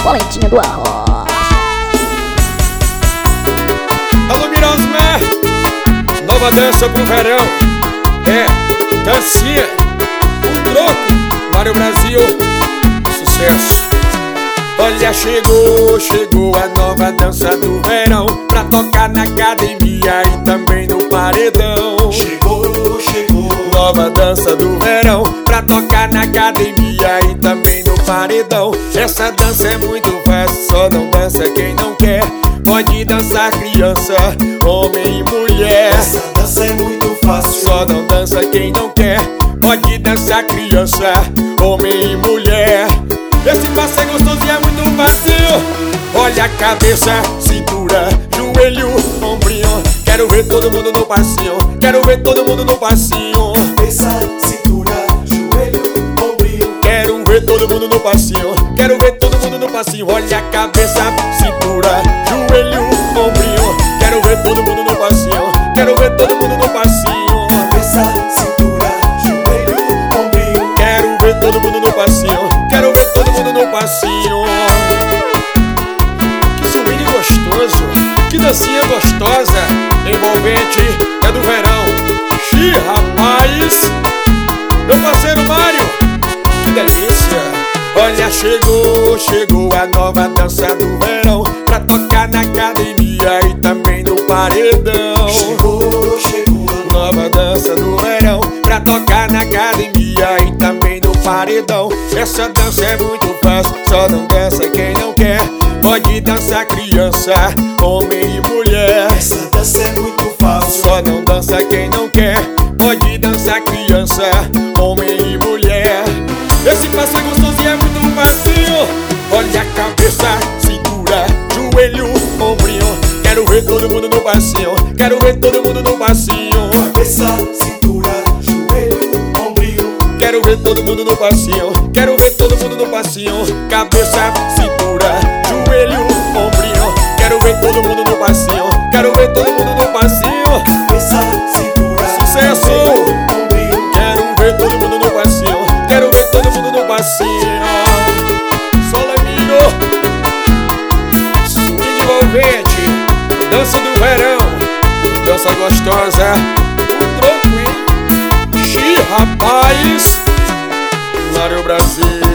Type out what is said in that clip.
Valentinha do Arroz. Alô, Mirosmar, nova dança pro verão. É, dancinha, um troco, Mário Brasil, sucesso. Olha, chegou a nova dança do verão, pra tocar na academia e também no paredão. Chegou, nova dança do verão, pra tocar na academia e também no paredão. Essa dança é muito fácil, só não dança quem não quer. Pode dançar criança, homem e mulher. essa dança é muito fácil, Só não dança quem não quer. Pode dançar criança, homem e mulher. Esse passo é gostoso e é muito fácil. Olha a cabeça, cintura, joelho, ombrinho. Quero ver todo mundo no passinho. Quero ver todo mundo no passinho. cabeça, cintura, joelho, ombrinho. Quero ver todo mundo no passinho. Quero ver todo mundo no passinho. Olha a cabeça, cintura, joelho, ombrinho. Quero ver todo mundo no passinho. Quero ver todo mundo no passinho. Cabeça, cintura, joelho, ombrinho. Quero ver todo mundo no passinho. Quero ver todo mundo no passinho. Que swing gostoso, que dancinha gostosa, envolvente, é do verão. Xi, rapaz, meu parceiro Mário, que delícia. Olha, chegou a nova dança do verão, pra tocar na academia e também no paredão. Chegou a Nova dança do verão, pra tocar na academia e também no paredão. Essa dança é muito fácil, só não dança quem não quer. Pode dançar criança, homem e mulher. essa dança é muito fácil, Só não dança quem não quer. Pode dançar criança, homem e mulher. Esse passo é gostoso e é muito fácil. Olha a cabeça, cintura, joelho, ombrinho. Quero ver todo mundo no passinho. Quero ver todo mundo no passinho. cabeça, cintura, joelho, ombrinho. Quero ver todo mundo no passinho. Quero ver todo mundo no passinho. Cabeça, cintura, joelho, ombrinho. Quero ver todo mundo no passinho. Quero ver todo mundo no passinho. Cabeça, cintura, Sucesso! joelho, ombrinho. Quero ver todo mundo no passinho. Quero ver todo mundo no passinho. Solamiro, swing envolvente, dança do verão, dança gostosa, o troco, hein? Xi, rapaz, Mário Brasil.